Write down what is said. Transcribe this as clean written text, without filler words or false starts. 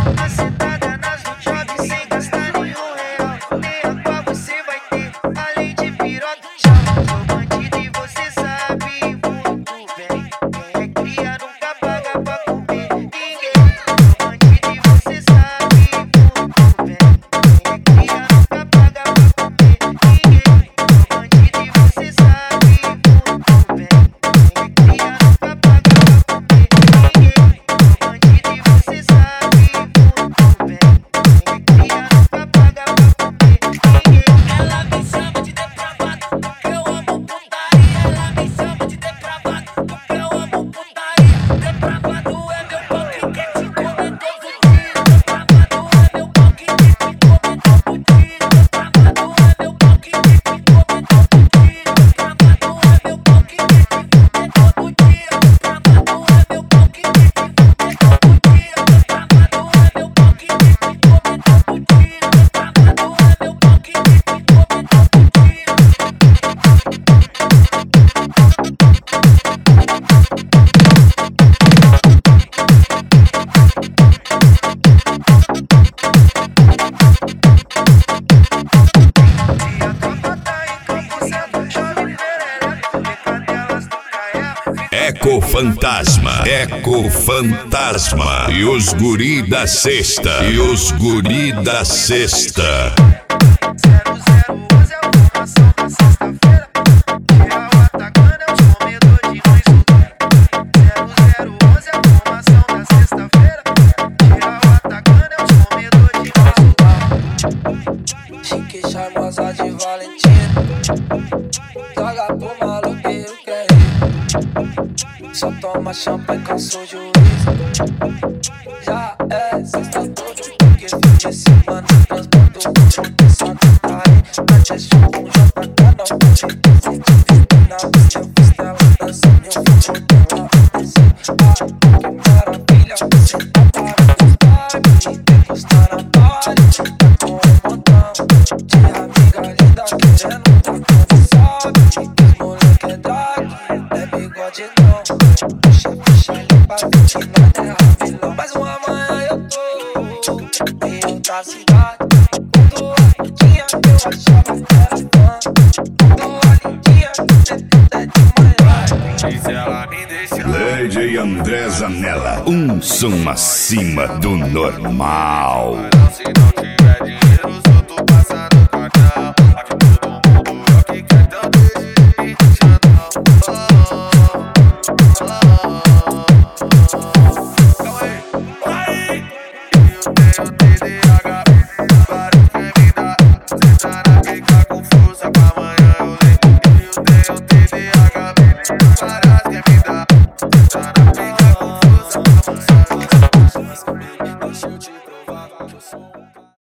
Assentada nas no job sem gastar nenhum real. Nem a pá você vai ter, além de piroca. Chama o bandido e você sabe muito bem. Quem é cria nunca paga pra comer ninguém. O bandido e você sabe muito bem. Quem é cria nunca paga pra comer ninguém. O bandido e você sabe muito bem. Quem é cria nunca paga pra comer ninguém. O bandido e você sabe muito bem. Quem é cria nunca paga pra comer ninguém. Ela me chama de depravado porque eu amo putaria. Ela me chama de depravado porque eu amo putaria. Depravado é meu pau que quer te comer todo dia. Depravado é meu pau que quer te comer todo dia. Depravado é meu pau que quer te comer todo dia. Depravado é meu pau que quer te comer todo dia. Depravado é meu pau que quer te comer todo dia. Depravado é meu pau que quer te comer todo dia. Depravado é meu pau que quer te comer todo dia. E a tropa tá em campo, sendo chove perereca. E cadelas do Caia. Ecofantasma, Ecofantasma e os guri da sexta, e os guri da sexta. 0011 é a formação da sexta-feira. Geral atacando é os comedor de mãe solteira. 0011 é a formação da sexta-feira. Geral atacando é os comedor de mãe solteira. Chique charmosa de Valentina, joga pro maloqueiro que é rico. Só toma champanhe com seu juízo. Já é sexta tudo, porque fim de semana transporto o chão de Santa Catarina. Antes de um JK não pode se dividir na busca. Costela dançando e eu vou dela descer. Ai, que maravilha, você tá para gostar. E depostar na party, tá com um montão de amiga linda querendo tá conversado. Os moleque é drag, é bigode não. Puxa, limpa, que na terra vilão. Mais uma manhã eu tô em outra cidade. Quando a lindinha eu achava que era fã. Quando a lindinha você é de manhã. E se ela me deixar? DJ André Zanella, um som acima do normal. Não, se não